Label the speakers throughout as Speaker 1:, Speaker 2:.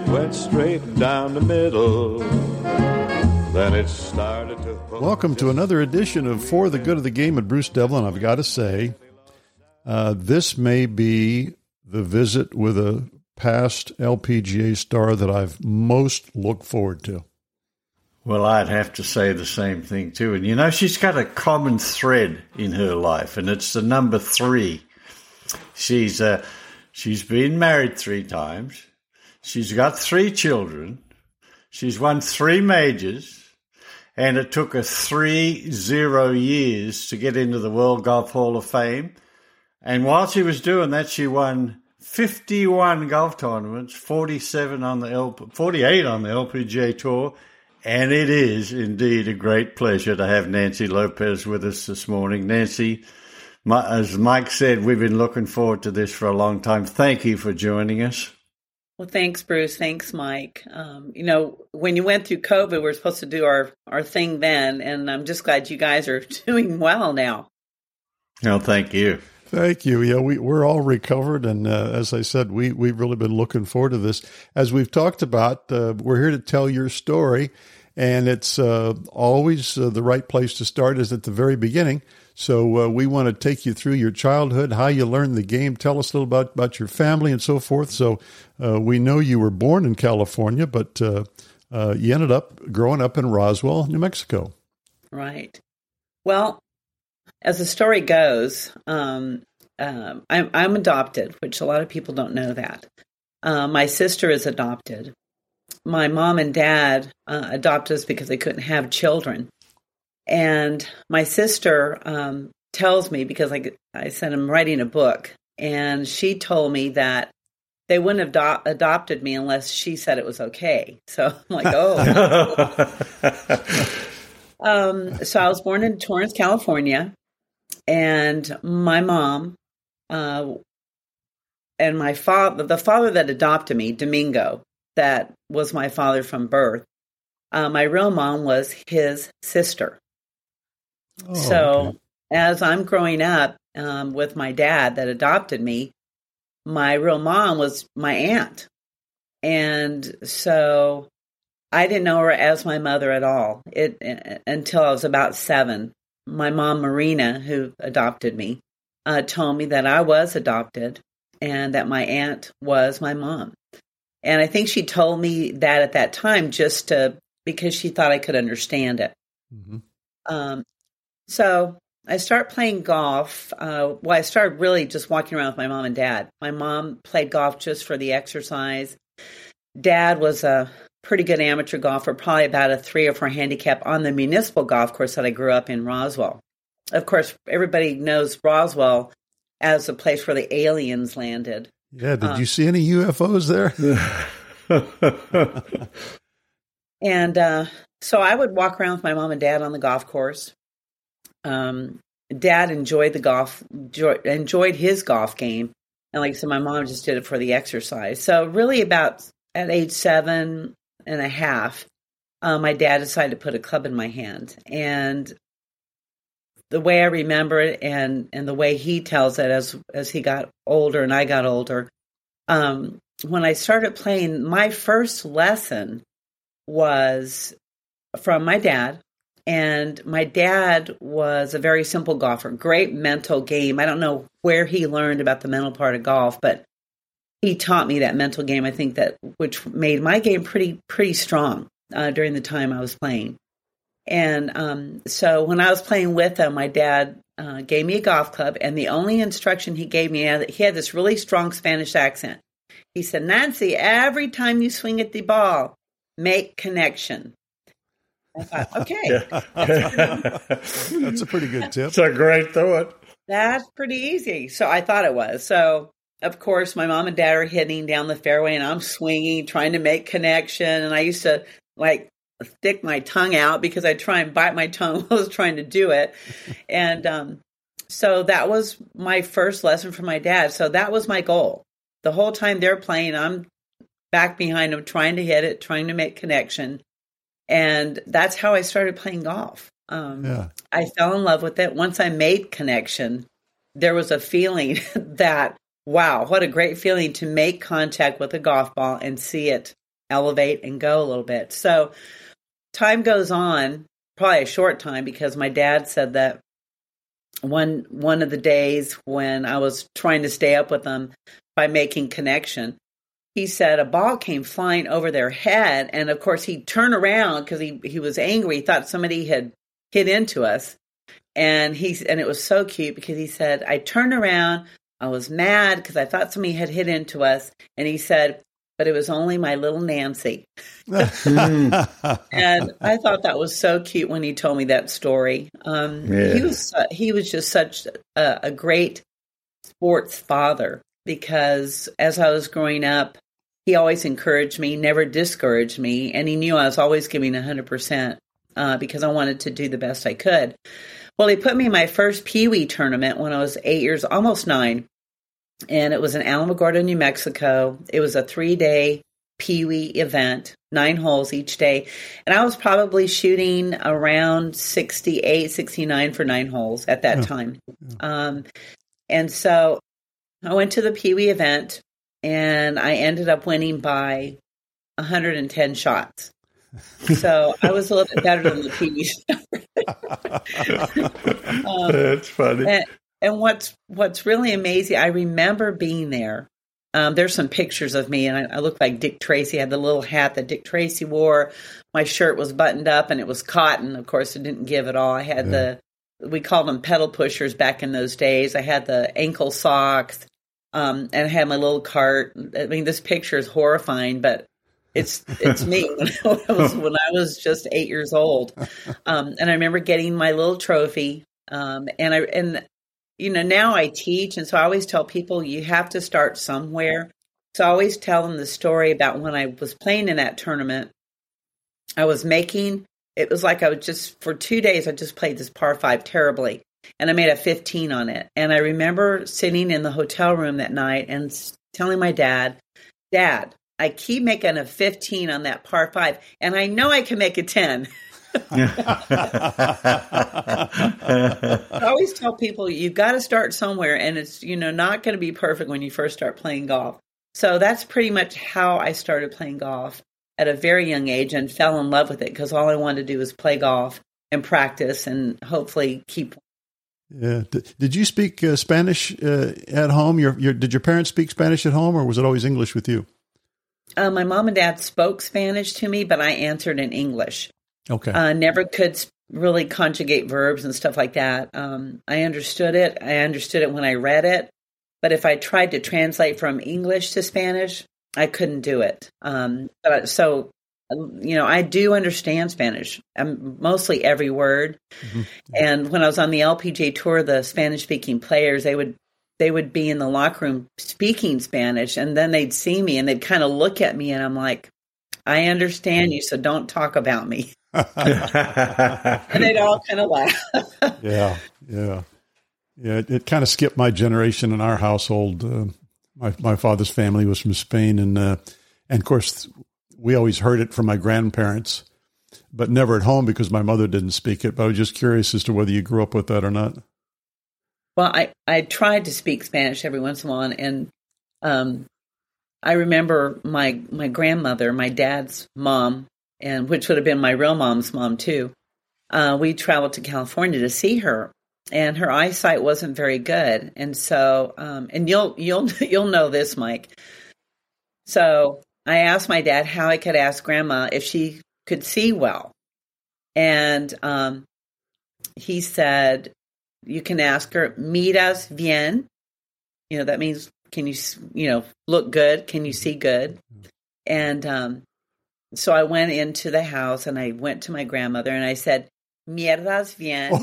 Speaker 1: it went straight down the middle. Then it started to...
Speaker 2: Welcome to another edition of For the Good of the Game with Bruce Devlin. I've got to say, this may be the visit with a past LPGA star that I've most looked forward to.
Speaker 3: Well, I'd have to say the same thing, too. And, you know, she's got a common thread in her life, and it's the number 3. She's been married 3 times. She's got 3 children. She's won 3 majors. And it took her 30 years to get into the World Golf Hall of Fame. And while she was doing that, she won 51 golf tournaments, 48 on the LPGA Tour. And it is indeed a great pleasure to have Nancy Lopez with us this morning. Nancy, as Mike said, we've been looking forward to this for a long time. Thank you for joining us.
Speaker 4: Well, thanks, Bruce. Thanks, Mike. You know, when you went through COVID, we were supposed to do our thing then, and I'm just glad you guys are doing well now.
Speaker 3: No, thank you.
Speaker 2: Thank you. Yeah, we're all recovered, and as I said, we've really been looking forward to this. As we've talked about, we're here to tell your story, and it's always the right place to start is at the very beginning. So we want to take you through your childhood, how you learned the game. Tell us a little about your family and so forth. So we know you were born in California, but you ended up growing up in Roswell, New Mexico.
Speaker 4: Right. Well, as the story goes, I'm adopted, which a lot of people don't know that. My sister is adopted. My mom and dad adopted us because they couldn't have children. And my sister tells me, because I said I'm writing a book, and she told me that they wouldn't have adopted me unless she said it was okay. So I'm like, oh. So I was born in Torrance, California, and my mom and my father, the father that adopted me, Domingo, that was my father from birth. My real mom was his sister.
Speaker 2: Oh,
Speaker 4: so
Speaker 2: okay.
Speaker 4: As I'm growing up with my dad that adopted me, my real mom was my aunt. And so I didn't know her as my mother at all until I was about 7. My mom, Marina, who adopted me, told me that I was adopted and that my aunt was my mom. And I think she told me that at that time because she thought I could understand it.
Speaker 2: Mm-hmm.
Speaker 4: So I started playing golf. I started really just walking around with my mom and dad. My mom played golf just for the exercise. Dad was a pretty good amateur golfer, probably about a 3 or 4 handicap on the municipal golf course that I grew up in, Roswell. Of course, everybody knows Roswell as a place where the aliens landed.
Speaker 2: Yeah, did you see any UFOs there?
Speaker 4: And so I would walk around with my mom and dad on the golf course. Dad enjoyed enjoyed his golf game. And like I said, my mom just did it for the exercise. So really about at age 7 and a half, my dad decided to put a club in my hand. And the way I remember it and the way he tells it as he got older and I got older, when I started playing, my first lesson was from my dad. And my dad was a very simple golfer, great mental game. I don't know where he learned about the mental part of golf, but he taught me that mental game, I think which made my game pretty strong during the time I was playing. And so when I was playing with him, my dad gave me a golf club, and the only instruction he gave me, he had this really strong Spanish accent. He said, "Nancy, every time you swing at the ball, make connection." I thought, okay.
Speaker 2: That's a pretty good tip.
Speaker 3: It's a great thought.
Speaker 4: That's pretty easy. So I thought it was. So, of course, my mom and dad are hitting down the fairway, and I'm swinging, trying to make connection. And I used to, stick my tongue out because I'd try and bite my tongue while I was trying to do it. And so that was my first lesson from my dad. So that was my goal. The whole time they're playing, I'm back behind them, trying to hit it, trying to make connection. And that's how I started playing golf. I fell in love with it. Once I made connection, there was a feeling that, wow, what a great feeling to make contact with a golf ball and see it elevate and go a little bit. So time goes on, probably a short time, because my dad said that one of the days when I was trying to stay up with them by making connection, he said a ball came flying over their head. And of course he turned around because he was angry. He thought somebody had hit into us. And it was so cute because he said, I turned around, I was mad because I thought somebody had hit into us. And he said, but it was only my little Nancy. And I thought that was so cute when he told me that story. He was just such a great sports father, because as I was growing up, he always encouraged me, never discouraged me. And he knew I was always giving 100% because I wanted to do the best I could. Well, he put me in my first Pee Wee tournament when I was 8 years, almost 9. And it was in Alamogordo, New Mexico. It was a 3-day Pee Wee event, 9 holes each day. And I was probably shooting around 68, 69 for 9 holes at that time. And so I went to the Pee Wee event, and I ended up winning by 110 shots. So I was a little bit better than the Pee Wee stuff.
Speaker 3: That's funny.
Speaker 4: And what's really amazing, I remember being there. There's some pictures of me, and I look like Dick Tracy. I had the little hat that Dick Tracy wore. My shirt was buttoned up, and it was cotton. Of course, it didn't give at all. I had we called them pedal pushers back in those days. I had the ankle socks, and I had my little cart. I mean, this picture is horrifying, but it's me when I was just 8 years old. And I remember getting my little trophy. And now I teach, and so I always tell people you have to start somewhere. So I always tell them the story about when I was playing in that tournament. It was like I was just, for 2 days, I just played this par 5 terribly, and I made a 15 on it. And I remember sitting in the hotel room that night and telling my dad, I keep making a 15 on that par 5, and I know I can make a 10. I always tell people you've got to start somewhere, and it's not going to be perfect when you first start playing golf. So that's pretty much how I started playing golf at a very young age, and fell in love with it because all I wanted to do was play golf and practice and hopefully keep.
Speaker 2: Yeah. Did you speak Spanish at home? Did your parents speak Spanish at home, or was it always English with you?
Speaker 4: My mom and dad spoke Spanish to me, but I answered in English.
Speaker 2: Okay.
Speaker 4: Never could really conjugate verbs and stuff like that. I understood it. I understood it when I read it. But if I tried to translate from English to Spanish, I couldn't do it. I do understand Spanish, mostly every word. Mm-hmm. And when I was on the LPGA tour, the Spanish-speaking players, they would be in the locker room speaking Spanish, and then they'd see me and they'd kind of look at me, and I'm like, I understand you, so don't talk about me. And they'd all kind of laugh.
Speaker 2: Yeah. It kind of skipped my generation in our household. My father's family was from Spain, and of course, we always heard it from my grandparents, but never at home because my mother didn't speak it. But I was just curious as to whether you grew up with that or not.
Speaker 4: Well, I tried to speak Spanish every once in a while, and I remember my grandmother, my dad's mom, and which would have been my real mom's mom too. We traveled to California to see her, and her eyesight wasn't very good. And so, and you'll know this, Mike. So I asked my dad how I could ask Grandma if she could see well, and he said, "You can ask her, miras bien." That means, can you, look good? Can you see good? And so I went into the house and I went to my grandmother and I said, "Mierdas bien,"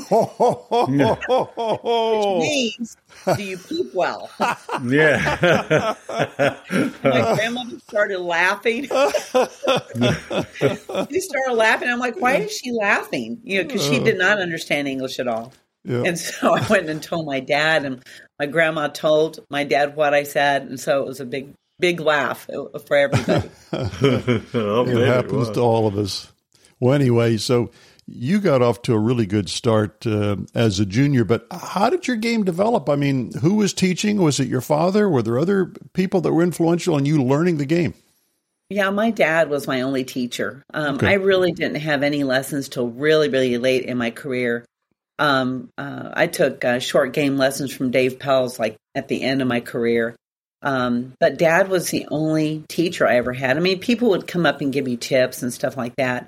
Speaker 4: which means, do you peep well?
Speaker 3: Yeah.
Speaker 4: My grandmother started laughing. She started laughing. I'm like, why is she laughing? Because she did not understand English at all. Yeah. And so I went and told my dad, and my grandma told my dad what I said. And so it was a big laugh for everybody.
Speaker 2: It happens to all of us. Well, anyway, so you got off to a really good start as a junior, but how did your game develop? I mean, who was teaching? Was it your father? Were there other people that were influential in you learning the game?
Speaker 4: Yeah, my dad was my only teacher.
Speaker 2: Okay.
Speaker 4: I really didn't have any lessons till really, really late in my career. I took short game lessons from Dave Pells, like at the end of my career. But Dad was the only teacher I ever had. I mean, people would come up and give me tips and stuff like that.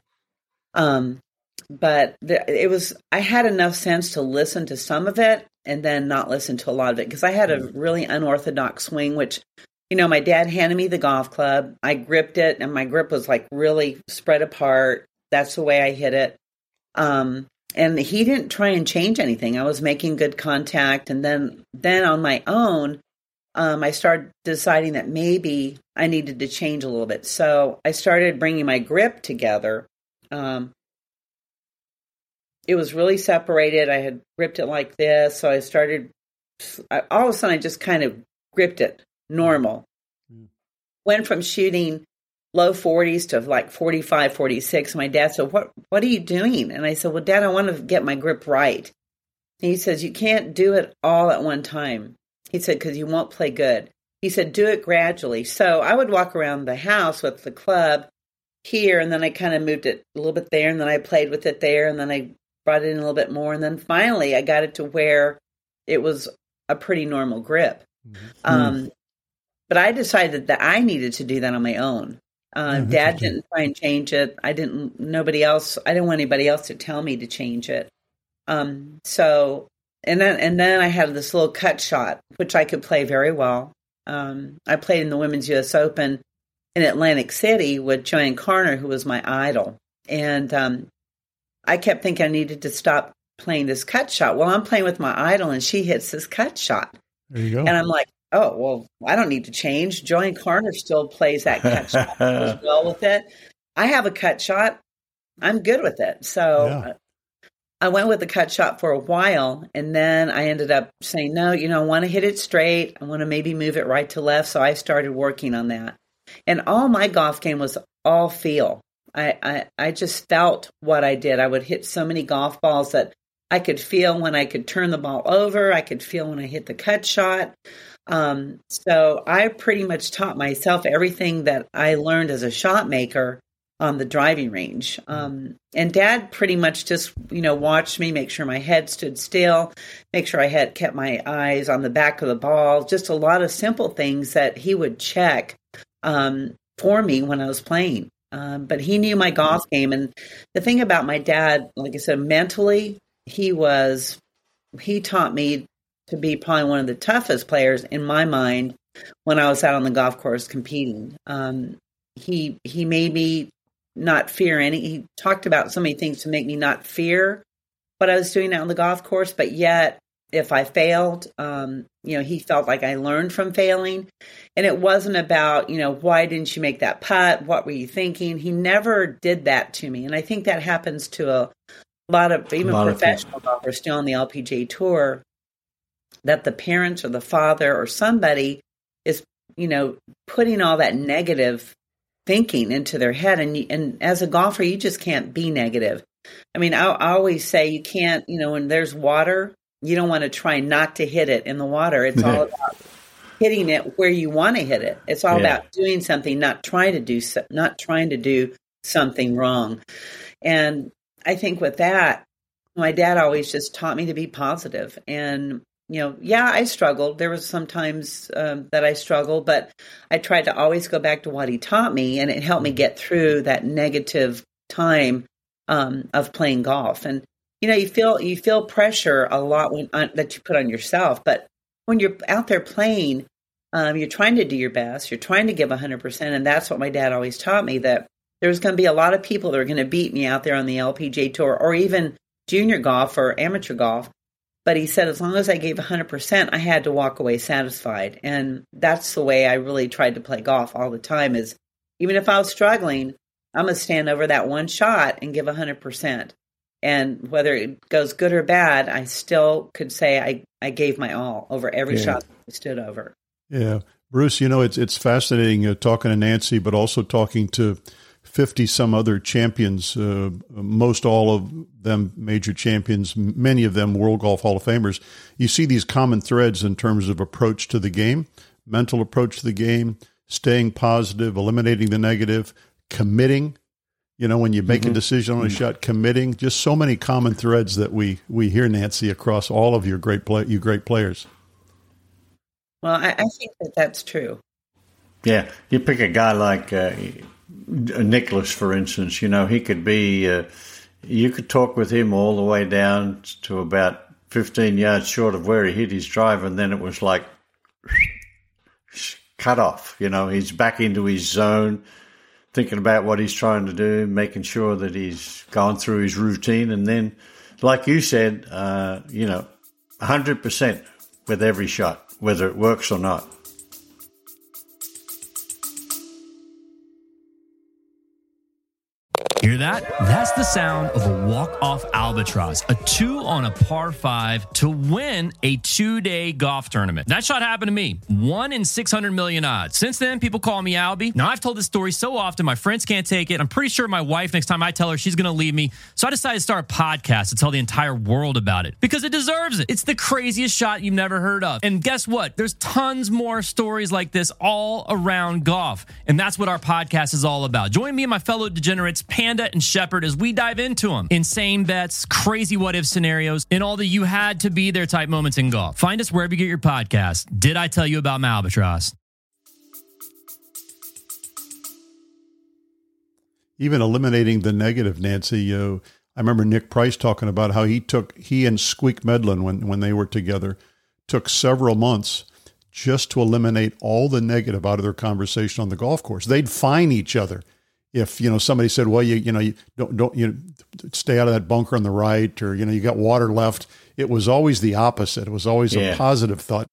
Speaker 4: But I had enough sense to listen to some of it and then not listen to a lot of it, because I had a really unorthodox swing, which, my dad handed me the golf club. I gripped it, and my grip was like really spread apart. That's the way I hit it. And he didn't try and change anything. I was making good contact. And then on my own, I started deciding that maybe I needed to change a little bit. So I started bringing my grip together. It was really separated. I had gripped it like this. So all of a sudden I just kind of gripped it normal. Went from shooting low 40s to like 45, 46. My dad said, what are you doing? And I said, well, Dad, I want to get my grip right. And he says, you can't do it all at one time. He said, because you won't play good. He said, do it gradually. So I would walk around the house with the club here, and then I kind of moved it a little bit there, and then I played with it there, and then I brought it in a little bit more. And then finally I got it to where it was a pretty normal grip. Mm-hmm. But I decided that I needed to do that on my own. Dad didn't try and change it. I didn't want anybody else to tell me to change it. So, and then I had this little cut shot, which I could play very well. I played in the Women's U.S. Open in Atlantic City with Joanne Carner, who was my idol. And I kept thinking I needed to stop playing this cut shot. Well, I'm playing with my idol, and she hits this cut shot.
Speaker 2: There you go.
Speaker 4: And I'm like, oh, well, I don't need to change. Joanne Carner still plays that cut shot as well with it. I have a cut shot. I'm good with it. So I went with the cut shot for a while, and then I ended up saying, no, I want to hit it straight. I want to maybe move it right to left. So I started working on that. And all my golf game was all feel. I just felt what I did. I would hit so many golf balls that I could feel when I could turn the ball over. I could feel when I hit the cut shot. So I pretty much taught myself everything that I learned as a shot maker on the driving range. And Dad pretty much just, watched me, make sure my head stood still, make sure I had kept my eyes on the back of the ball, just a lot of simple things that he would check for me when I was playing. But he knew my golf game. And the thing about my dad, like I said, mentally, he taught me to be probably one of the toughest players in my mind when I was out on the golf course competing. He made me not fear he talked about so many things to make me not fear what I was doing out on the golf course, but yet if I failed, he felt like I learned from failing. And it wasn't about, why didn't you make that putt? What were you thinking? He never did that to me. And I think that happens to a lot of professional golfers still on the LPGA tour, that the parents or the father or somebody is, putting all that negative thinking into their head. And as a golfer, you just can't be negative. I mean, I always say you can't, when there's water, you don't want to try not to hit it in the water. It's all about hitting it where you want to hit it. It's all about doing something, not trying to do something wrong. And I think with that, my dad always just taught me to be positive. And, I struggled. There was some times that I struggled, but I tried to always go back to what he taught me, and it helped me get through that negative time of playing golf. And, you feel pressure a lot that you put on yourself. But when you're out there playing, you're trying to do your best. You're trying to give 100%. And that's what my dad always taught me, that there's going to be a lot of people that are going to beat me out there on the LPGA tour or even junior golf or amateur golf. But he said, as long as I gave 100%, I had to walk away satisfied. And that's the way I really tried to play golf all the time, is even if I was struggling, I'm going to stand over that one shot and give 100%. And whether it goes good or bad, I still could say I gave my all over every shot that I stood over. Yeah.
Speaker 2: Bruce, it's fascinating talking to Nancy, but also talking to 50 some other champions, most all of them major champions, many of them World Golf Hall of Famers. You see these common threads in terms of approach to the game, mental approach to the game, staying positive, eliminating the negative, committing. When you make a decision on a shot, committing. Just so many common threads that we hear, Nancy, across all of your great players.
Speaker 4: Well, I think that's true.
Speaker 3: Yeah, you pick a guy like Nicholas, for instance. He could be. You could talk with him all the way down to about 15 yards short of where he hit his drive, and then it was like cut off. He's back into his zone, thinking about what he's trying to do, making sure that he's gone through his routine, and then, like you said, 100% with every shot, whether it works or not.
Speaker 5: Hear that? That's the sound of a walk-off albatross, a 2 on a par 5 to win a 2-day golf tournament. That shot happened to me. 1 in 600 million odds. Since then, people call me Albie. Now, I've told this story so often, my friends can't take it. I'm pretty sure my wife, next time I tell her, she's going to leave me. So I decided to start a podcast to tell the entire world about it because it deserves it. It's the craziest shot you've never heard of. And guess what? There's tons more stories like this all around golf. And that's what our podcast is all about. Join me and my fellow degenerates, Panda and Shepard, as we dive into them. Insane bets, crazy what-if scenarios, and all the you-had-to-be-there type moments in golf. Find us wherever you get your podcast. Did I tell you about my albatross?
Speaker 2: Even eliminating the negative, Nancy. I remember Nick Price talking about how he and Squeak Medlin, when they were together, took several months just to eliminate all the negative out of their conversation on the golf course. They'd fine each other. If, somebody said, well, you don't stay out of that bunker on the right, or, you got water left. It was always the opposite. It was always a positive thought.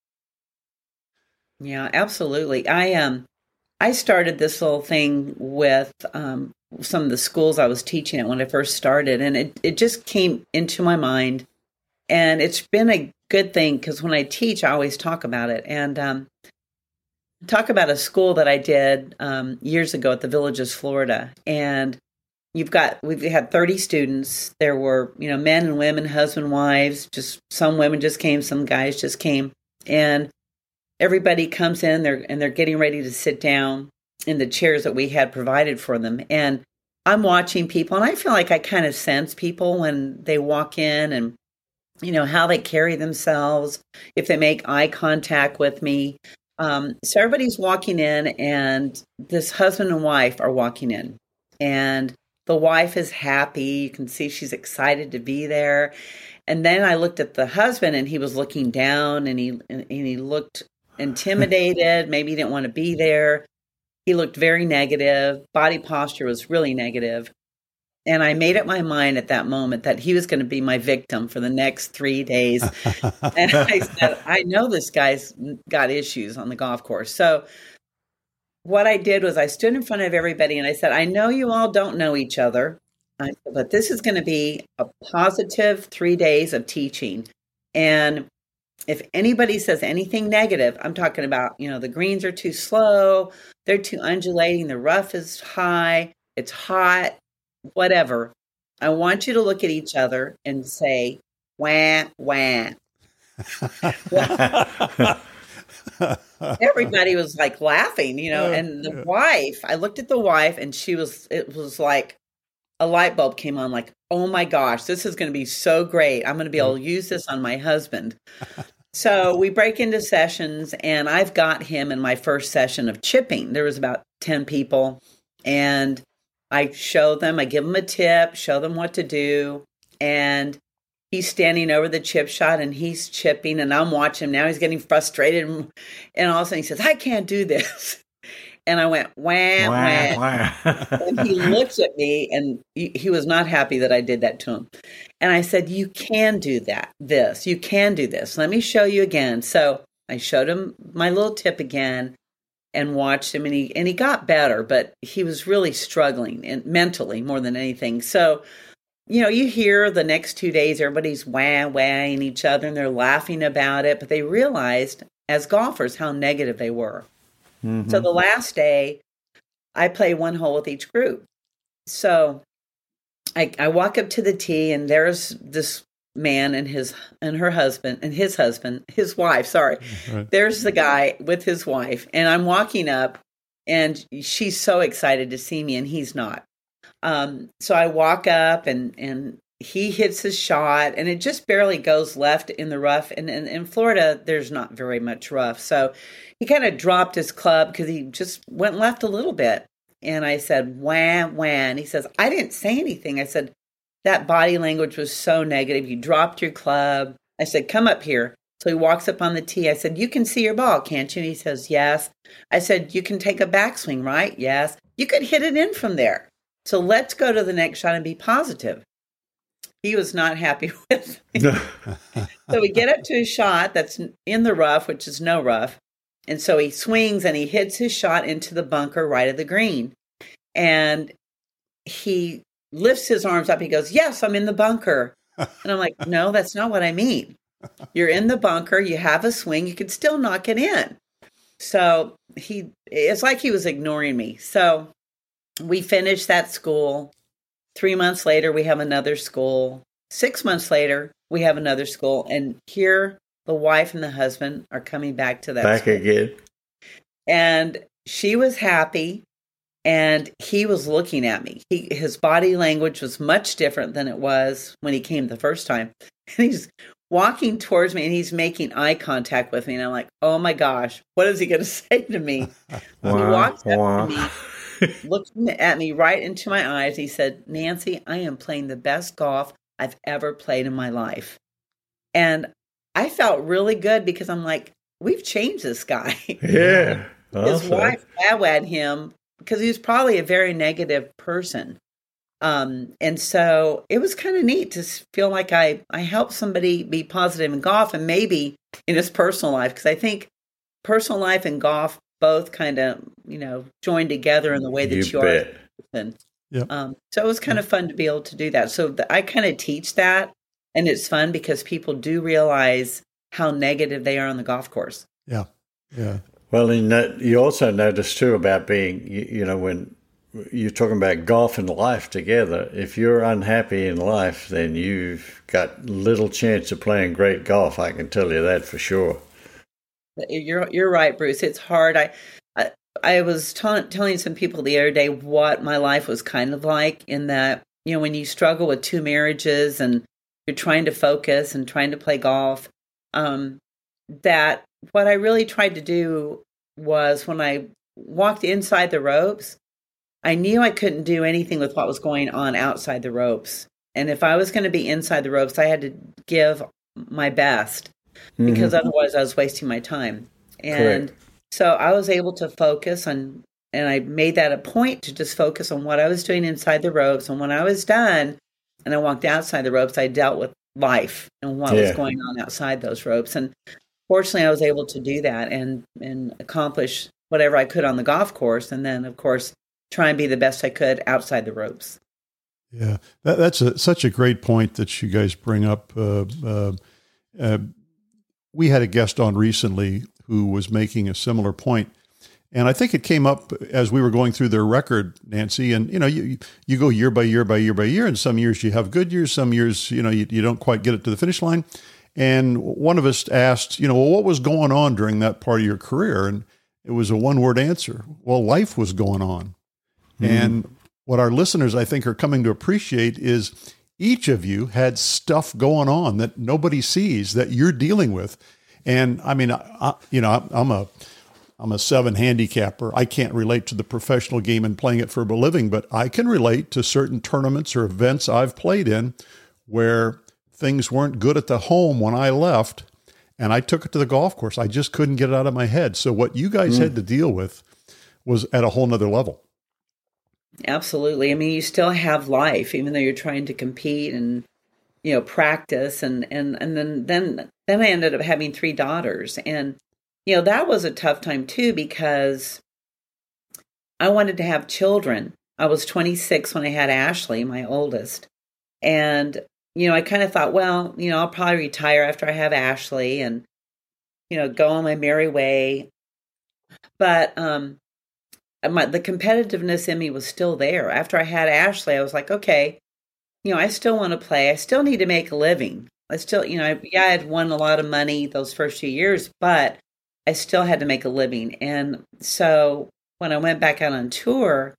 Speaker 4: Yeah, absolutely. I started this little thing with some of the schools I was teaching at when I first started, and it just came into my mind, and it's been a good thing because when I teach, I always talk about it. And talk about a school that I did years ago at the Villages, Florida. And we've had 30 students. There were, men and women, husband, wives, just some women just came, some guys just came. And everybody comes in and they're getting ready to sit down in the chairs that we had provided for them. And I'm watching people, and I feel like I kind of sense people when they walk in and, how they carry themselves, if they make eye contact with me. So everybody's walking in, and this husband and wife are walking in, and the wife is happy. You can see she's excited to be there. And then I looked at the husband, and he was looking down, and he looked intimidated. Maybe he didn't want to be there. He looked very negative. Body posture was really negative. And I made up my mind at that moment that he was going to be my victim for the next 3 days. And I said, I know this guy's got issues on the golf course. So what I did was I stood in front of everybody and I said, I know you all don't know each other, but this is going to be a positive 3 days of teaching. And if anybody says anything negative, I'm talking about, the greens are too slow, they're too undulating, the rough is high, it's hot, whatever. I want you to look at each other and say, wah, wah. Everybody was like laughing, and the wife, I looked at the wife and it was like a light bulb came on, like, oh my gosh, this is going to be so great. I'm going to be able to use this on my husband. So we break into sessions, and I've got him in my first session of chipping. There was about 10 people, and I show them, I give them a tip, show them what to do. And he's standing over the chip shot and he's chipping, and I'm watching him. Now he's getting frustrated. And all of a sudden he says, I can't do this. And I went, wah, wah, wah. And he looks at me, and he was not happy that I did that to him. And I said, you can do you can do this. Let me show you again. So I showed him my little tip again and watched him, and he got better, but he was really struggling, and mentally more than anything. So, you hear the next 2 days, everybody's wah-wahing each other, and they're laughing about it, but they realized as golfers how negative they were. Mm-hmm. So the last day, I play one hole with each group. So I walk up to the tee, and there's this man and his wife. Sorry. Right. There's the guy with his wife, and I'm walking up, and she's so excited to see me, and he's not. So I walk up, and he hits his shot, and it just barely goes left in the rough. And in Florida, there's not very much rough. So he kind of dropped his club because he just went left a little bit. And I said, wah, wah. And he says, I didn't say anything. I said, that body language was so negative. You dropped your club. I said, come up here. So he walks up on the tee. I said, you can see your ball, can't you? And he says, yes. I said, you can take a backswing, right? Yes. You could hit it in from there. So let's go to the next shot and be positive. He was not happy with me. So we get up to his shot that's in the rough, which is no rough. And so he swings and he hits his shot into the bunker right of the green. And he lifts his arms up. He goes, yes, I'm in the bunker. And I'm like, no, that's not what I mean. You're in the bunker. You have a swing. You can still knock it in. So it's like he was ignoring me. So we finished that school. 3 months later, we have another school. 6 months later, we have another school. And here, the wife and the husband are coming back to that
Speaker 3: back
Speaker 4: school.
Speaker 3: Again.
Speaker 4: And she was happy, and he was looking at me. His body language was much different than it was when he came the first time. And he's walking towards me, and he's making eye contact with me. And I'm like, oh, my gosh, what is he going to say to me? So he walks up to me, looks at me right into my eyes. He said, Nancy, I am playing the best golf I've ever played in my life. And I felt really good because I'm like, we've changed this guy.
Speaker 3: Yeah.
Speaker 4: His wife wowed him because he was probably a very negative person. And so it was kind of neat to feel like I helped somebody be positive in golf and maybe in his personal life. Because I think personal life and golf both kind of, join together in the way that you are. And,
Speaker 2: yep.
Speaker 4: So it was kind of fun to be able to do that. So I kind of teach that. And it's fun because people do realize how negative they are on the golf course.
Speaker 2: Yeah. Yeah.
Speaker 3: Well, you also notice too about being, when you're talking about golf and life together, if you're unhappy in life, then you've got little chance of playing great golf. I can tell you that for sure.
Speaker 4: You're right, Bruce. It's hard. I was telling some people the other day what my life was kind of like in that, when you struggle with 2 marriages and you're trying to focus and trying to play golf, that what I really tried to do was when I walked inside the ropes, I knew I couldn't do anything with what was going on outside the ropes. And if I was going to be inside the ropes, I had to give my best because otherwise I was wasting my time. And so I was able to focus on, and I made that a point to just focus on what I was doing inside the ropes. And when I was done and I walked outside the ropes, I dealt with life and what was going on outside those ropes. And fortunately, I was able to do that and accomplish whatever I could on the golf course. And then, of course, try and be the best I could outside the ropes.
Speaker 2: Yeah, that's such a great point that you guys bring up. We had a guest on recently who was making a similar point. And I think it came up as we were going through their record, Nancy, and, you go year by year by year by year, and some years you have good years, some years, you don't quite get it to the finish line. And one of us asked, well, what was going on during that part of your career? And it was a one-word answer. Well, life was going on. And what our listeners, I think, are coming to appreciate is each of you had stuff going on that nobody sees that you're dealing with. And I mean, I'm a 7 handicapper. I can't relate to the professional game and playing it for a living, but I can relate to certain tournaments or events I've played in where things weren't good at the home when I left, and I took it to the golf course. I just couldn't get it out of my head. So what you guys had to deal with was at a whole nother level.
Speaker 4: Absolutely. I mean, you still have life, even though you're trying to compete and, practice. And then I ended up having 3 daughters. And, that was a tough time too, because I wanted to have children. I was 26 when I had Ashley, my oldest. And, I kind of thought, well, I'll probably retire after I have Ashley and, go on my merry way. But, the competitiveness in me was still there. After I had Ashley, I was like, okay, I still want to play. I still need to make a living. I still, I had won a lot of money those first few years, but I still had to make a living. And so when I went back out on tour,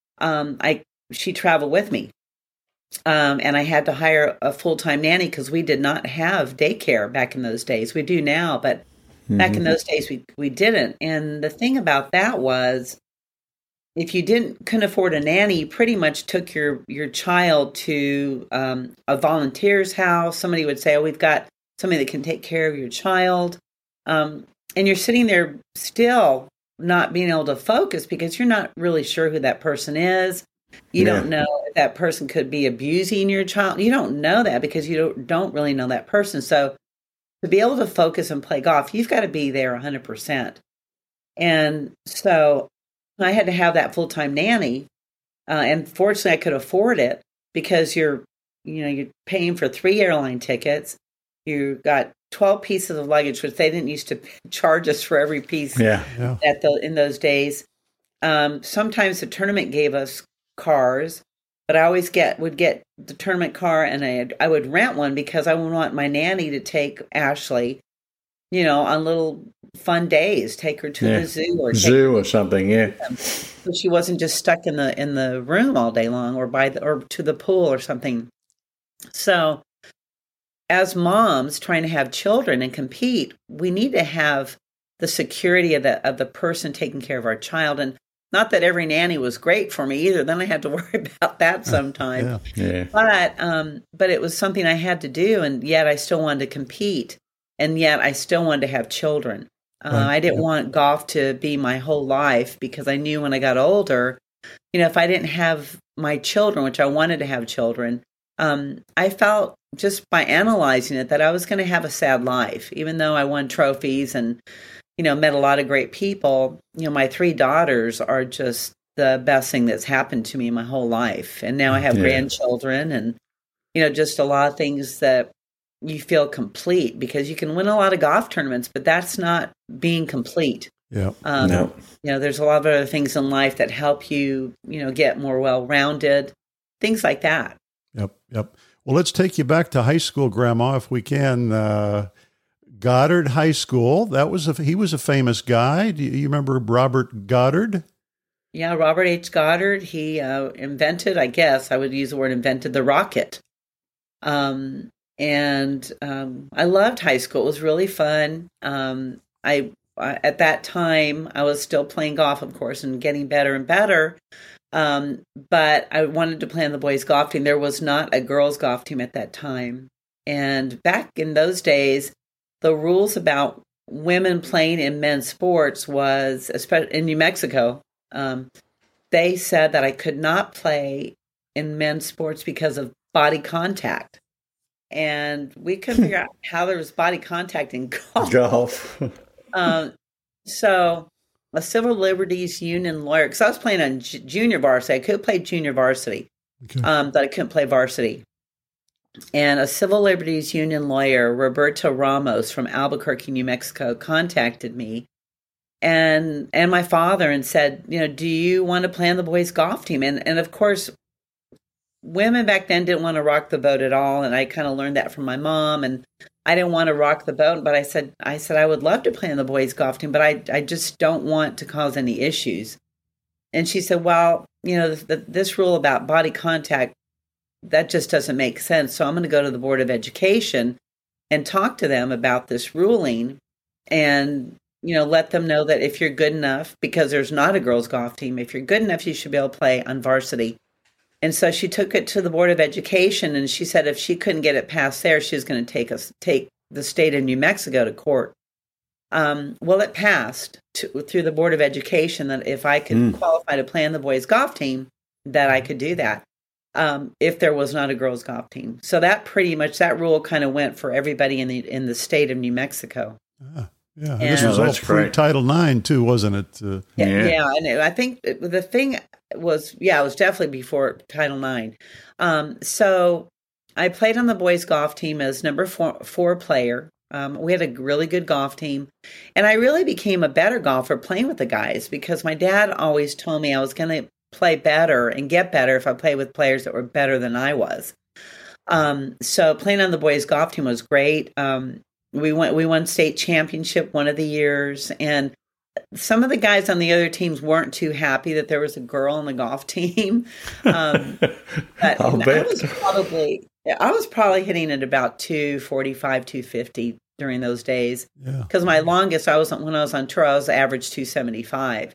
Speaker 4: she traveled with me. And I had to hire a full-time nanny because we did not have daycare back in those days. We do now, but back in those days we didn't. And the thing about that was, if you couldn't afford a nanny, you pretty much took your child to a volunteer's house. Somebody would say, "Oh, we've got somebody that can take care of your child," and you're sitting there still not being able to focus because you're not really sure who that person is. You don't know if that person could be abusing your child. You don't know that because you don't really know that person. So to be able to focus and play golf, you've got to be there 100%. And so I had to have that full-time nanny. And fortunately, I could afford it because you're paying for 3 airline tickets. You got 12 pieces of luggage, which they didn't used to charge us for every piece in those days. Sometimes the tournament gave us cars, but I always would get the tournament car, and I would rent one because I would want my nanny to take Ashley, on little fun days, take her to the zoo or
Speaker 3: something. Yeah,
Speaker 4: so she wasn't just stuck in the room all day long, or or to the pool or something. So, as moms trying to have children and compete, we need to have the security of the person taking care of our child. And not that every nanny was great for me either. Then I had to worry about that sometimes. But it was something I had to do, and yet I still wanted to compete, and yet I still wanted to have children. I didn't want golf to be my whole life because I knew when I got older, if I didn't have my children, which I wanted to have children, I felt just by analyzing it that I was going to have a sad life, even though I won trophies and met a lot of great people. My 3 daughters are just the best thing that's happened to me my whole life. And now I have grandchildren and, just a lot of things that you feel complete because you can win a lot of golf tournaments, but that's not being complete.
Speaker 2: Yeah.
Speaker 3: No.
Speaker 4: There's a lot of other things in life that help you, get more well-rounded, things like that.
Speaker 2: Yep. Well, let's take you back to high school, Grandma, if we can. Goddard High School. He was a famous guy. Do you remember Robert Goddard?
Speaker 4: Yeah, Robert H. Goddard. He invented, I guess I would use the word invented, the rocket. And I loved high school. It was really fun. I at that time, I was still playing golf, of course, and getting better and better. But I wanted to play on the boys' golf team. There was not a girls' golf team at that time. And back in those days, the rules about women playing in men's sports was, especially in New Mexico, they said that I could not play in men's sports because of body contact. And we couldn't figure out how there was body contact in golf. So a civil liberties union lawyer, because I was playing on junior varsity. I could play junior varsity, but I couldn't play varsity. And a civil liberties union lawyer, Roberto Ramos from Albuquerque, New Mexico, contacted me and my father and said, do you want to play on the boys' golf team? And of course, women back then didn't want to rock the boat at all. And I kind of learned that from my mom. And I didn't want to rock the boat. But I said I would love to play on the boys' golf team, but I just don't want to cause any issues. And she said, well, this rule about body contact, that just doesn't make sense. So I'm going to go to the Board of Education and talk to them about this ruling and, let them know that if you're good enough, because there's not a girls' golf team, if you're good enough, you should be able to play on varsity. And so she took it to the Board of Education, and she said if she couldn't get it passed there, she was going to take the state of New Mexico to court. Well, it passed through the Board of Education that if I could qualify to play on the boys' golf team, that I could do that. If there was not a girls' golf team. So that rule kind of went for everybody in the state of New Mexico.
Speaker 2: Yeah, and this was all pre-Title IX too, wasn't it?
Speaker 4: Yeah, and I think the thing was, it was definitely before Title IX. So I played on the boys' golf team as number 4 player. We had a really good golf team, and I really became a better golfer playing with the guys because my dad always told me I was going to play better and get better if I played with players that were better than I was. So playing on the boys' golf team was great. We won state championship one of the years, and some of the guys on the other teams weren't too happy that there was a girl on the golf team. But
Speaker 3: I'll bet.
Speaker 4: I was probably hitting at about 245, 250 during those days.
Speaker 2: Yeah.
Speaker 4: Because my longest, when I was on tour, I was average 275.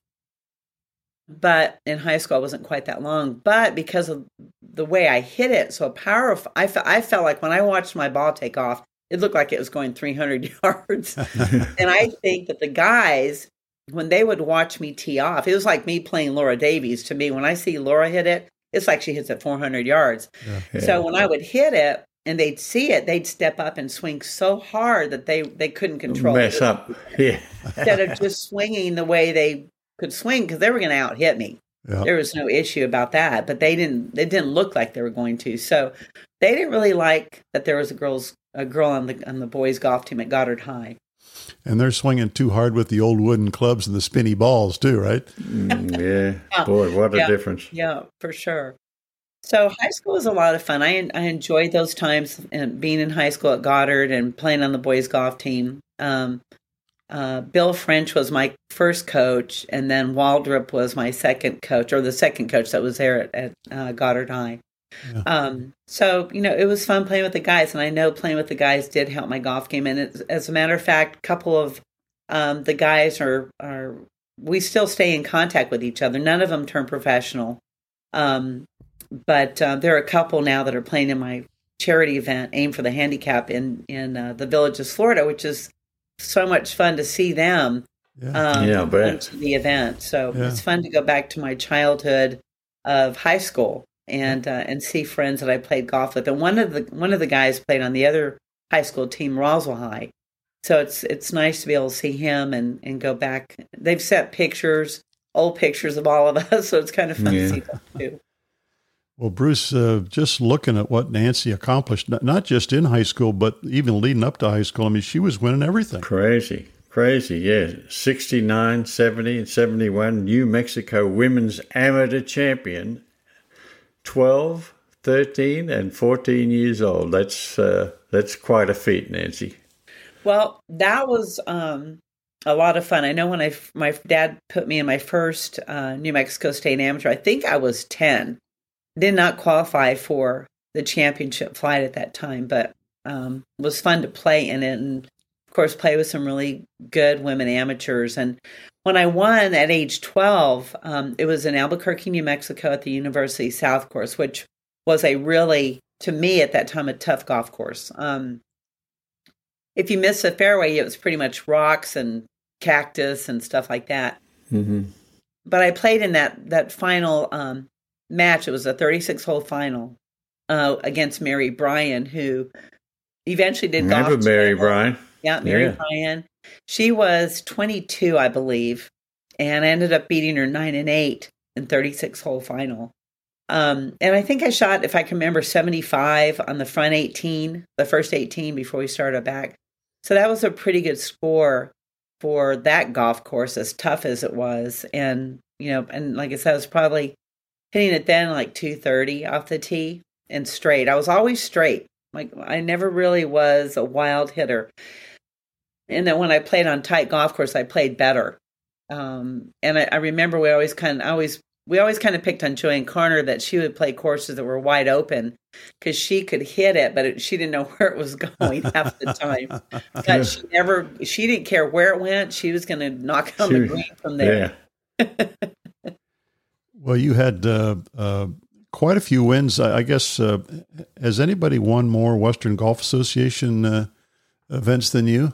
Speaker 4: But in high school, I wasn't quite that long. But because of the way I hit it, so powerful, I felt like when I watched my ball take off, it looked like it was going 300 yards. And I think that the guys, when they would watch me tee off, it was like me playing Laura Davies to me. When I see Laura hit it, it's like she hits it 400 yards.
Speaker 2: Yeah.
Speaker 4: So when I would hit it and they'd see it, they'd step up and swing so hard that they couldn't control
Speaker 3: Mess
Speaker 4: it.
Speaker 3: up. Yeah.
Speaker 4: Instead of just swinging the way they could swing, because they were going to out hit me.
Speaker 2: Yeah.
Speaker 4: There was no issue about that, but it didn't look like they were going to. So they didn't really like that there was a girl on the boys golf team at Goddard High.
Speaker 2: And they're swinging too hard with the old wooden clubs and the spinny balls too, right?
Speaker 3: Yeah. Boy, what a difference.
Speaker 4: Yeah, for sure. So high school was a lot of fun. I enjoyed those times and being in high school at Goddard and playing on the boys golf team. Bill French was my first coach, and then Waldrop was my second coach, or the second coach that was there at Goddard High. Yeah. So, it was fun playing with the guys, and I know playing with the guys did help my golf game. And as a matter of fact, a couple of the guys we still stay in contact with each other. None of them turned professional. But there are a couple now that are playing in my charity event, Aim for the Handicap, in the Villages, Florida, which is so much fun to see them
Speaker 3: I bet.
Speaker 4: to the event. So it's fun to go back to my childhood of high school and see friends that I played golf with. And one of the guys played on the other high school team, Roswell High. So it's nice to be able to see him and go back. They've set old pictures of all of us, so it's kind of fun to see them too.
Speaker 2: Well, Bruce, just looking at what Nancy accomplished, not just in high school, but even leading up to high school, I mean, she was winning everything.
Speaker 3: Crazy, yeah. 69, 70, and 71, New Mexico Women's Amateur Champion, 12, 13, and 14 years old. That's quite a feat, Nancy.
Speaker 4: Well, that was a lot of fun. I know when my dad put me in my first New Mexico State Amateur, I think I was 10. Did not qualify for the championship flight at that time, but it was fun to play in it, and of course play with some really good women amateurs. And when I won at age 12, it was in Albuquerque, New Mexico at the University South course, which was a really, to me at that time, a tough golf course. If you missed the fairway, it was pretty much rocks and cactus and stuff like that.
Speaker 3: Mm-hmm.
Speaker 4: But I played in that final match. It was a 36-hole final against Mary Bryan, who eventually did golf.
Speaker 3: Remember Mary Bryan?
Speaker 4: Yeah, Mary Bryan. She was 22, I believe, and I ended up beating her 9-8 in 36-hole final. And I think I shot, if I can remember, 75 on the front 18, the first 18 before we started back. So that was a pretty good score for that golf course, as tough as it was. And, and like I said, I was probably hitting it then like 230 off the tee and straight. I was always straight. Like I never really was a wild hitter. And then when I played on tight golf course, I played better. And I remember we always kind of picked on Joanne Carner that she would play courses that were wide open because she could hit it, but she didn't know where it was going half the time. But she didn't care where it went. She was going to knock it on the green from there.
Speaker 3: Yeah.
Speaker 2: Well, you had quite a few wins. I guess, has anybody won more Western Golf Association events than you?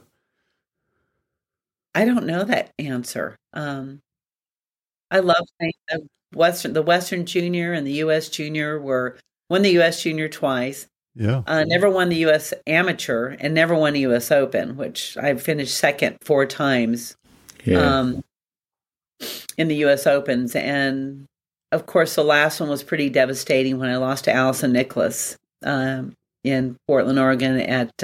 Speaker 4: I don't know that answer. I love playing the Western Junior and the U.S. Junior. Won the U.S. Junior twice.
Speaker 2: Yeah.
Speaker 4: Never won the U.S. Amateur and never won the U.S. Open, which I finished second 4 times.
Speaker 3: Yeah.
Speaker 4: In the U.S. Opens. And of course, the last one was pretty devastating when I lost to Allison Nicholas in Portland, Oregon at,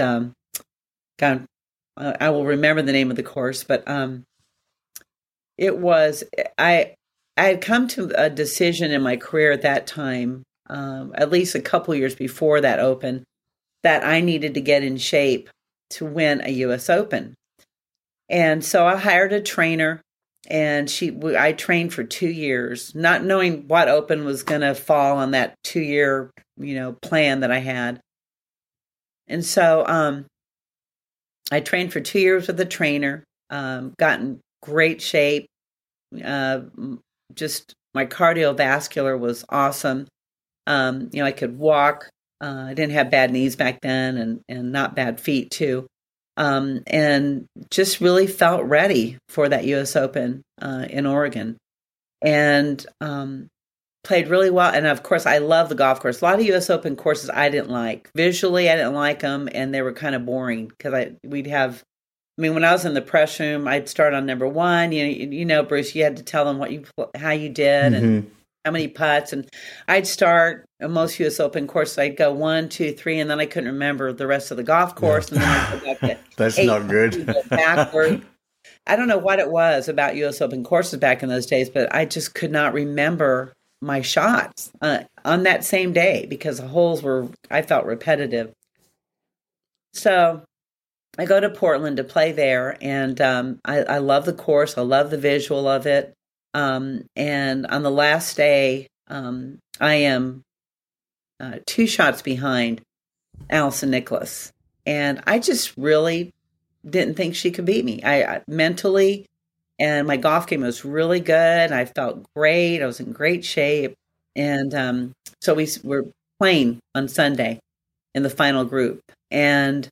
Speaker 4: I will remember the name of the course, but it was, I had come to a decision in my career at that time, at least a couple years before that Open, that I needed to get in shape to win a U.S. Open. And so I hired a trainer And I trained for 2 years, not knowing what open was going to fall on that 2-year, plan that I had. And so I trained for 2 years with a trainer, got in great shape. Just my cardiovascular was awesome. I could walk. I didn't have bad knees back then and not bad feet too. And just really felt ready for that U.S. Open in Oregon, and played really well. And of course, I love the golf course. A lot of U.S. Open courses I didn't like. Visually, I didn't like them, and they were kind of boring because when I was in the press room, I'd start on number one. Bruce, you had to tell them how you did and how many putts, and I'd start most U.S. Open courses. I'd go 1, 2, 3, and then I couldn't remember the rest of the golf course, and then I'd go back to
Speaker 3: That's
Speaker 4: 8,
Speaker 3: not good.
Speaker 4: Go backward. I don't know what it was about U.S. Open courses back in those days, but I just could not remember my shots on that same day because the holes I felt repetitive. So I go to Portland to play there, and I love the course. I love the visual of it. And on the last day, I am 2 shots behind Allison Nicholas. And I just really didn't think she could beat me. I mentally, and my golf game was really good. I felt great. I was in great shape. And so we were playing on Sunday in the final group. And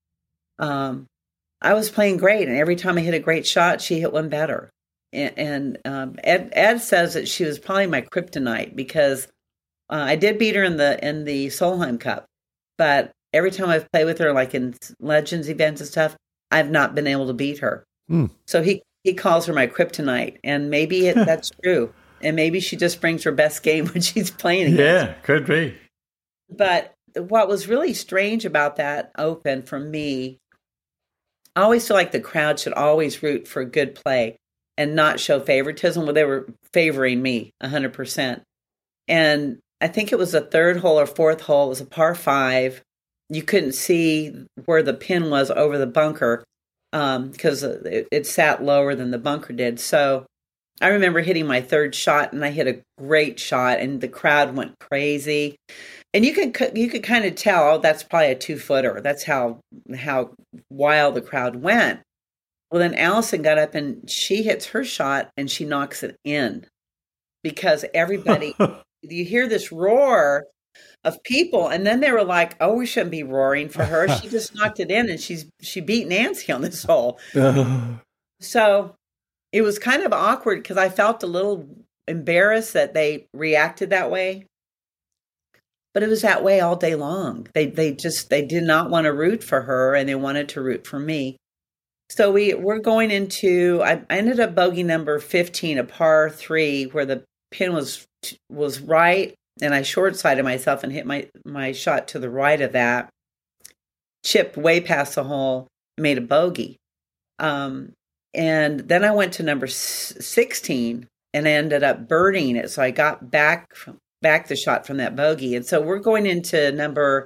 Speaker 4: I was playing great. And every time I hit a great shot, she hit one better. And Ed says that she was probably my kryptonite because I did beat her in the Solheim Cup, but every time I've played with her, like in Legends events and stuff, I've not been able to beat her. So he calls her my kryptonite, and maybe that's true, and maybe she just brings her best game when she's playing against
Speaker 3: Yeah, could be.
Speaker 4: But what was really strange about that Open for me, I always feel like the crowd should always root for good play and not show favoritism. Well, they were favoring me 100%. And I think it was the 3rd hole or 4th hole. It was a par 5. You couldn't see where the pin was over the bunker because it sat lower than the bunker did. So I remember hitting my 3rd shot, and I hit a great shot, and the crowd went crazy. And you could kind of tell, that's probably a 2-footer. That's how wild the crowd went. Well, then Allison got up and she hits her shot and she knocks it in because everybody, you hear this roar of people, and then they were like, "Oh, we shouldn't be roaring for her. She just knocked it in, and she beat Nancy on this hole." So it was kind of awkward because I felt a little embarrassed that they reacted that way. But it was that way all day long. They did not want to root for her, and they wanted to root for me. So we're going into, I ended up bogey number 15, a par 3, where the pin was right, and I short-sided myself and hit my shot to the right of that, chipped way past the hole, made a bogey. And then I went to number 16 and I ended up birdieing it. So I got back the shot from that bogey. And so we're going into number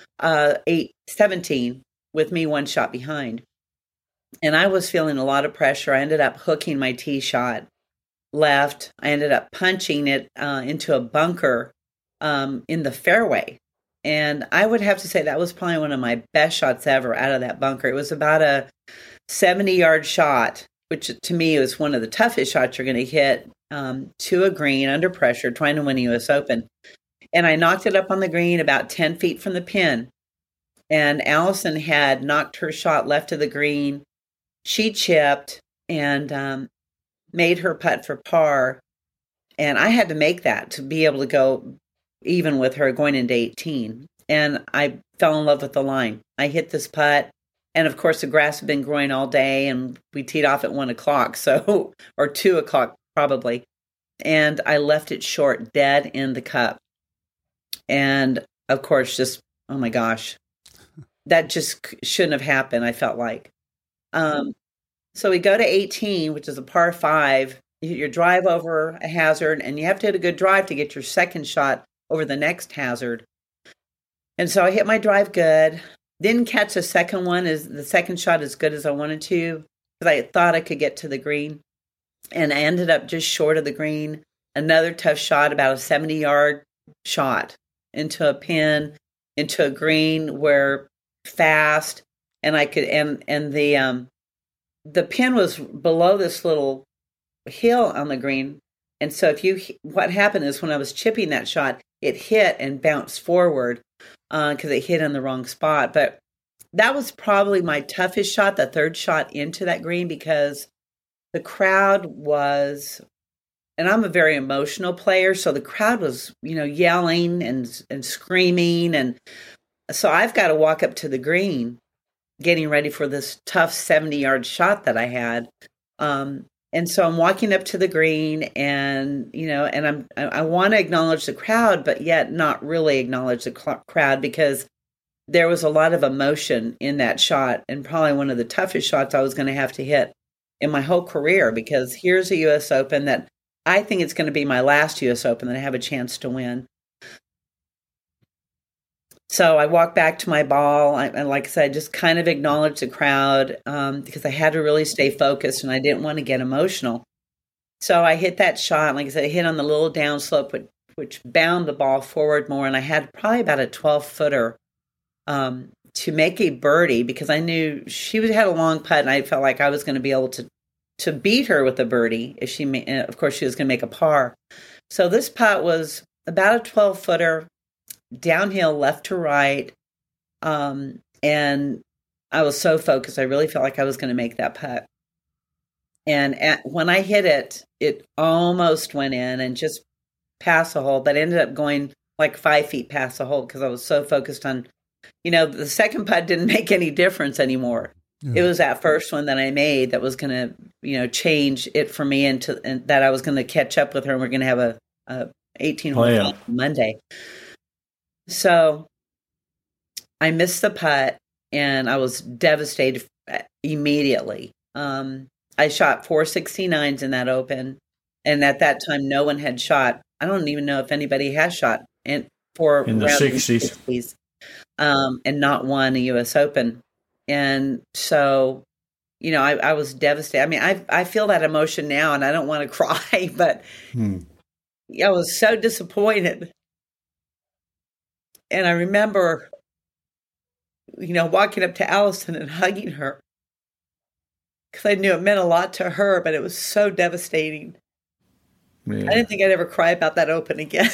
Speaker 4: 17 with me 1 shot behind. And I was feeling a lot of pressure. I ended up hooking my tee shot left. I ended up punching it into a bunker in the fairway. And I would have to say that was probably one of my best shots ever out of that bunker. It was about a 70-yard shot, which to me was one of the toughest shots you're going to hit to a green under pressure, trying to win a U.S. Open. And I knocked it up on the green about 10 feet from the pin. And Allison had knocked her shot left of the green. She chipped and made her putt for par. And I had to make that to be able to go even with her going into 18. And I fell in love with the line. I hit this putt. And of course, the grass had been growing all day, and we teed off at 1 o'clock, or 2 o'clock probably. And I left it short, dead in the cup. And of course, just, oh my gosh, that just shouldn't have happened, I felt like. So we go to 18, which is a par 5. You hit your drive over a hazard, and you have to hit a good drive to get your second shot over the next hazard. And so I hit my drive good. Didn't catch the second one, the second shot as good as I wanted to, because I thought I could get to the green. and I ended up just short of the green. Another tough shot, about a 70-yard shot into a pin, into a green where fast, and I could and the pin was below this little hill on the green, and so what happened is when I was chipping that shot, it hit and bounced forward because it hit in the wrong spot. But that was probably my toughest shot, the third shot into that green, because the crowd was, and I'm a very emotional player, so the crowd was, yelling and screaming, and so I've got to walk up to the green, getting ready for this tough 70-yard shot that I had. And so I'm walking up to the green, and I want to acknowledge the crowd, but yet not really acknowledge the crowd, because there was a lot of emotion in that shot, and probably one of the toughest shots I was going to have to hit in my whole career, because here's a U.S. Open that I think it's going to be my last U.S. Open that I have a chance to win. So I walked back to my ball, and like I said, I just kind of acknowledged the crowd because I had to really stay focused, and I didn't want to get emotional. So I hit that shot, like I said, I hit on the little downslope, which bound the ball forward more, and I had probably about a 12-footer to make a birdie, because I knew she had a long putt, and I felt like I was going to be able to beat her with a birdie if of course, she was going to make a par. So this putt was about a 12-footer. Downhill, left to right, and I was so focused. I really felt like I was going to make that putt. And when I hit it, it almost went in and just past the hole, but ended up going like 5 feet past the hole because I was so focused on, the second putt didn't make any difference anymore. Yeah. It was that first one that I made that was going to, change it for me, and that I was going to catch up with her, and we're going to have a 18-hole on Monday. So I missed the putt, and I was devastated immediately. I shot 469s in that Open, and at that time, no one had shot. I don't even know if anybody has shot in the 60s, and not won a U.S. Open. And so, I was devastated. I mean, I feel that emotion now, and I don't want to cry, but I was so disappointed. And I remember, walking up to Allison and hugging her, because I knew it meant a lot to her, but it was so devastating. Yeah. I didn't think I'd ever cry about that Open again.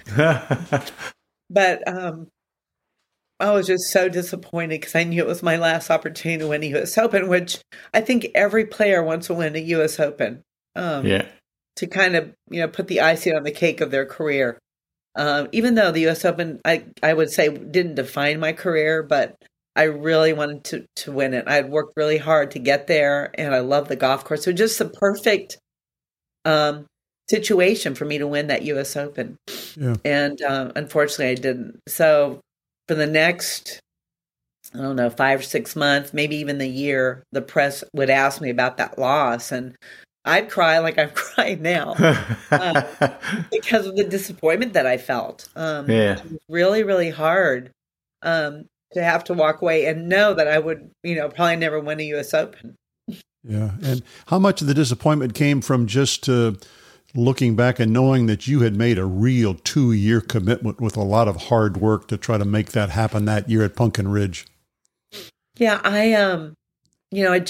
Speaker 4: But I was just so disappointed, because I knew it was my last opportunity to win a U.S. Open, which I think every player wants to win a U.S. Open. To kind of, put the icing on the cake of their career. Even though the U.S. Open, I would say, didn't define my career, but I really wanted to win it. I had worked really hard to get there, and I love the golf course. So just the perfect situation for me to win that U.S. Open. Yeah. And unfortunately, I didn't. So for the next, 5 or 6 months, maybe even the year, the press would ask me about that loss, and I'd cry like I'm crying now because of the disappointment that I felt. It was really, really hard to have to walk away and know that I would, probably never win a U.S. Open.
Speaker 2: Yeah. And how much of the disappointment came from just looking back and knowing that you had made a real 2-year commitment with a lot of hard work to try to make that happen that year at Pumpkin Ridge?
Speaker 4: Yeah, I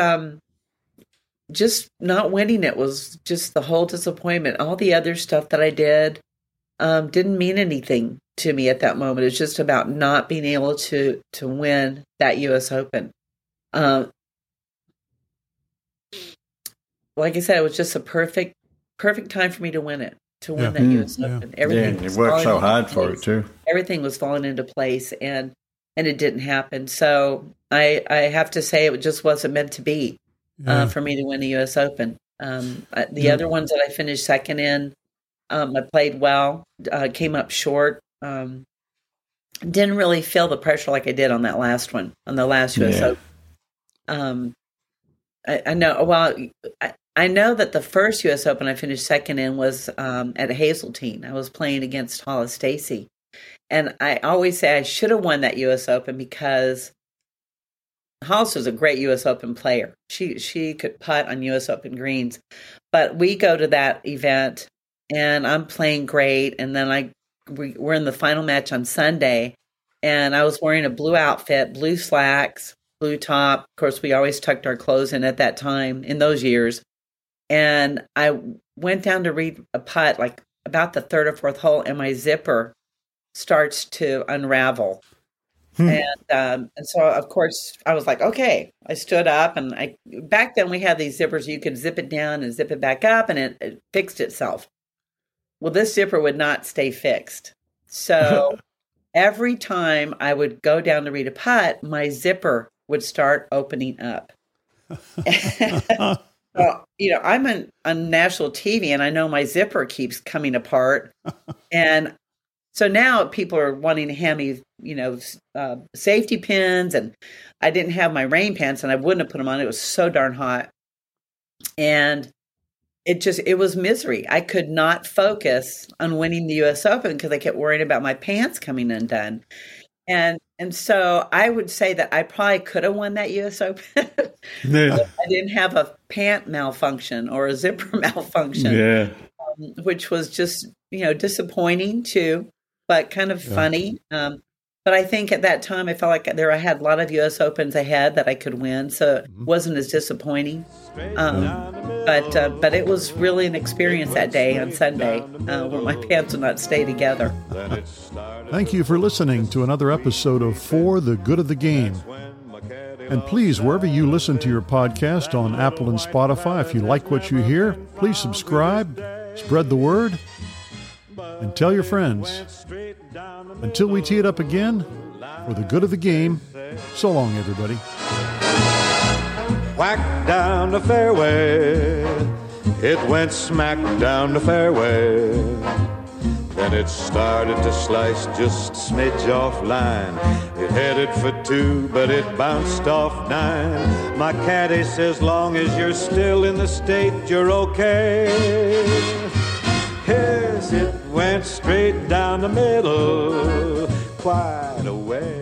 Speaker 4: just not winning it was just the whole disappointment. All the other stuff that I did didn't mean anything to me at that moment. It's just about not being able to win that U.S. Open. Like I said, it was just a perfect time for me to win it, to win that U.S. Open.
Speaker 3: Everything you worked so hard for it too.
Speaker 4: Everything was falling into place, and it didn't happen. So I have to say, it just wasn't meant to be. For me to win the U.S. Open. The other ones that I finished second in, I played well, came up short. Didn't really feel the pressure like I did on that last one, on the last U.S. Open. I know. Well, I know that the first U.S. Open I finished second in was at Hazeltine. I was playing against Hollis Stacy, and I always say I should have won that U.S. Open because Hollis was a great U.S. Open player. She could putt on U.S. Open greens. But we go to that event, and I'm playing great. And then we're in the final match on Sunday, and I was wearing a blue outfit, blue slacks, blue top. Of course, we always tucked our clothes in at that time, in those years. And I went down to read a putt, like about the third or fourth hole, and my zipper starts to unravel. And so, of course, I was like, okay. I stood up, and back then we had these zippers. You could zip it down and zip it back up, and it fixed itself. Well, this zipper would not stay fixed. So every time I would go down to read a putt, my zipper would start opening up. Well, I'm on national TV, and I know my zipper keeps coming apart. And so now people are wanting to hand me, safety pins, and I didn't have my rain pants, and I wouldn't have put them on. It was so darn hot. And it was misery. I could not focus on winning the U.S. Open because I kept worrying about my pants coming undone. And so I would say that I probably could have won that U.S. Open.
Speaker 3: Yeah.
Speaker 4: I didn't have a pant malfunction or a zipper malfunction, which was just, disappointing too, but kind of funny. But I think at that time I felt like I had a lot of U.S. Opens ahead that I could win, so it wasn't as disappointing. But it was really an experience that day on Sunday where my pants would not stay together.
Speaker 2: Thank you for listening to another episode of For the Good of the Game. And please, wherever you listen to your podcast on Apple and Spotify, if you like what you hear, please subscribe, spread the word, and tell your friends. Until we tee it up again, for the good of the game, so long, everybody.
Speaker 1: Whack down the fairway, it went smack down the fairway. Then it started to slice just a smidge off line. It headed for 2, but it bounced off 9. My caddy says, long as you're still in the state, you're okay. Yes, it went straight down the middle, quite a way.